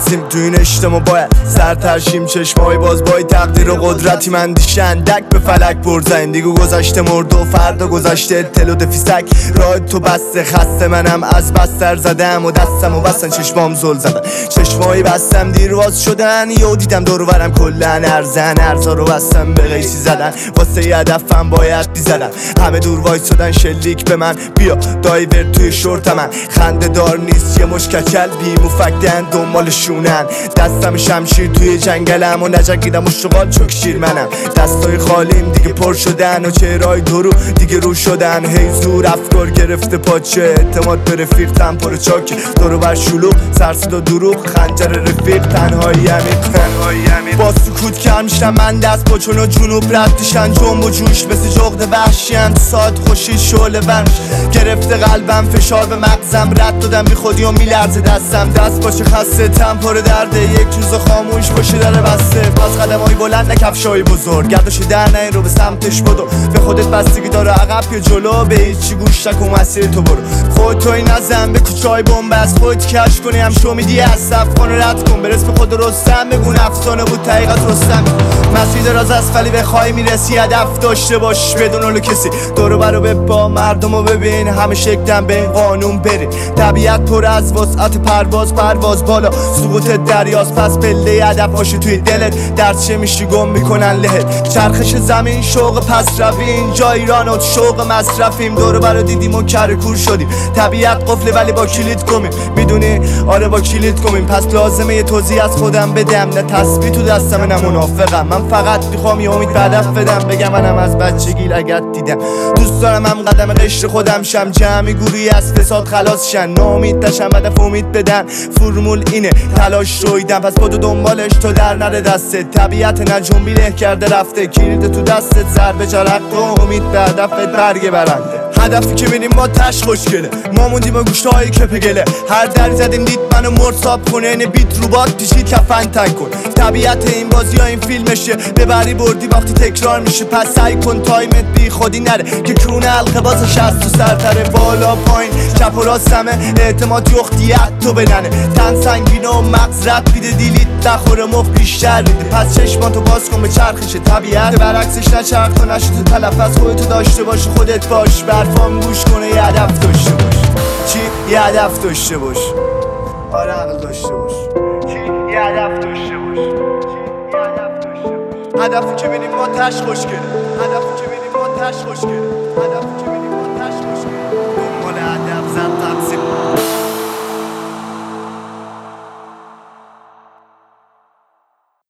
میلرزیم تو این اجتماع باید سر ترشیم چشمای باز بای تقدیر و قدرتی من دیشندک به فلک برزنیم دیگه گذشته مرد و فردا گذشته تل و دفیسک راه تو بسته خسته منم از بستر زدم و دستم و بستن چشمام زل زدن چشمایی بستم دیر باز شدن یو دیدم دور و برم کلن ارزا رو بستم به قیسی زدن واسه یه هدفم باید بیزدم همه دور وایس شدن شلیک به من بیا دایور توی شورت من خنده دار نیست یه مشکچل بی مفکدن دنبال شونن دستم شمشیر توی جنگلم و نجنگیدم و شغال چوک شیر منم دستای خالیم دیگه پر شدن و چهرهای درو دیگه رو شدن هی زور افکار گرفته پاچه اعتماد به رفیق تنپار چاک دورو بر شلوغ سرسد و دروغ خنجر رفیق تنهایی همین با سکوت کم میشم من دست با چون و جنوب ردیشن جنب و جوش مثل جغد وحشیم ساعت خوشی شعله ورش گرفته قلبم فشار به مغزم رد دادم بی خودی و میلرزه دستم دست باشه خسته تنپار درده یک روز خاموش باشه در بسته باز قدم های بلند نکفشای بزرگ گردش در نه رو به سمتش بدو به خودت بستگی داره عقب یا جلو به هیچی گوش نکن مسیر تو برو خود توی نزن به کوچای بنبست خودت کش کنی هم شو میدی از صف خانو رد کن برس به خود رستم بگون افسانه بود حقیقت رستم مسیر دراز از ولی بخوای میرسی هدف داشته باش بدون اولو کسی دورو برو به با مردمو ببین همه شکلن به قانون برین طبیعت پر از وسعت پرواز بالا سقوط دریاست پس پله هدف باشه توی دلت درد چه میشی گم میکنن لهت چرخش زمین شوق پس روی اینجا ایران و شوق مصرفیم دورو برو دیدیم و کرکور شدیم طبیعت قفله ولی با کلید گمیم میدونی آره با کلید گمیم پس لازمه یه توضیح از خودم بدم نه تسبیح تو دستم نه منافقم من فقط میخوام یه امید به هدف بدم بگم منم از بچگی لگد دیدم دوست دارم هم قدم قشر خودم شم جمعی گوری از فساد خلاص شن نامید تشم هدف امید بدن فرمول اینه تلاش رویدم پس بدو دنبالش تو در نره دستت طبیعت نجوم له کرده رفته کلید تو دستت ضربه جرق و امید به هدفت برگ برنده هدفی که بینیم با تش خوشگله ما موندیم با گوشتهای کپگله هر دری زدیم دید منو مرتاب کنه این بیت رو باد پیشید کفن تنگ کن طبیعت این بازی ها این فیلمشه ببری بردی وقتی تکرار میشه پس سعی کن تایمت بی خودی نره که کونه حلقه بازش از تو سرتره بالا پایین چپ و راستمه اعتماد یختیت تو بدنه تن سنگینه و مغز رد بیده دیلیت نخوره مفت بیشتر ریده پس چشماتو باز کن به چرخش طبیعت برعکسش نچرخ تو نشو تو تلفظ خودتو داشته باش خودت باش برفام گوش کنه یه هدف داشته باش چی؟ یه هدف داشته باش آره عقل داشته باش چی؟ یه هدف داشته باش هدفی که بینیم ما تش خوشگله هدفی که بینیم ما تش خوشگله هدفی که